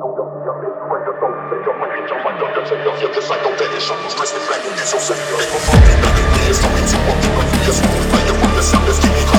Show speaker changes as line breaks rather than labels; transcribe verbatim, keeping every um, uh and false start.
Stress me back against your city. They gon' fuck me, nothing me. It's only two more people. Yes, won't fight the one that's out. Let's keep me